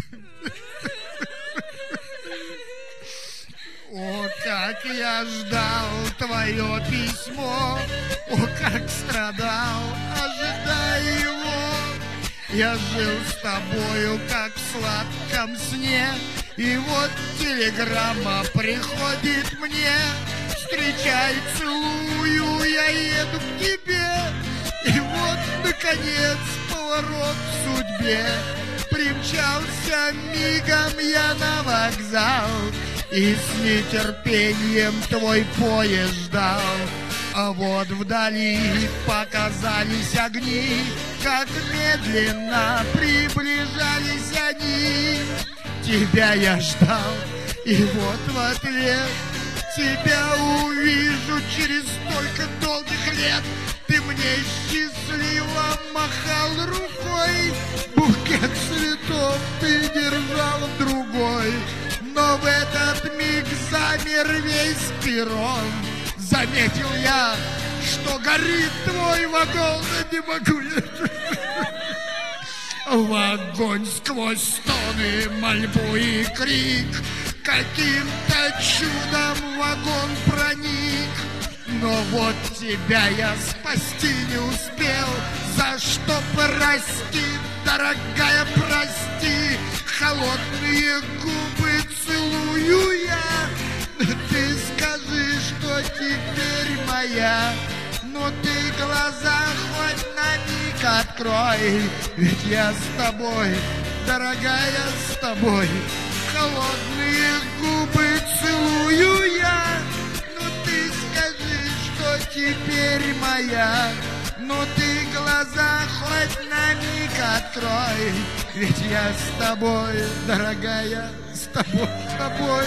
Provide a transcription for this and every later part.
О, как я ждал твое письмо, о, как страдал, ожидая его. Я жил с тобою, как в сладком сне, и вот телеграмма приходит мне. Встречай, целую, я еду к тебе. И вот, наконец, поворот в судьбе. Примчался мигом я на вокзал, и с нетерпением твой поезд ждал. А вот вдали показались огни, как медленно приближались они. Тебя я ждал, и вот в ответ тебя увижу через столько долгих лет. Ты мне счастливо махал рукой, букет цветов ты держал в другой. Но в этот миг замер весь перрон. Заметил я, что горит твой вагон, не могу я. В огонь сквозь стоны, мольбу и крик, каким-то чудом вагон проник. Но вот тебя я спасти не успел, за что прости, дорогая, прости. Холодные губы целую я, ты скажи, что теперь моя. Но ты глаза хоть на миг открой, ведь я с тобой, дорогая, с тобой. Холодные губы целую я, но ты скажи, что теперь моя. Но ты глаза хоть на миг открой, ведь я с тобой, дорогая, с тобой, с тобой.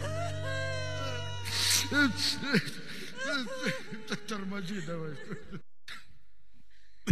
Тормози давай.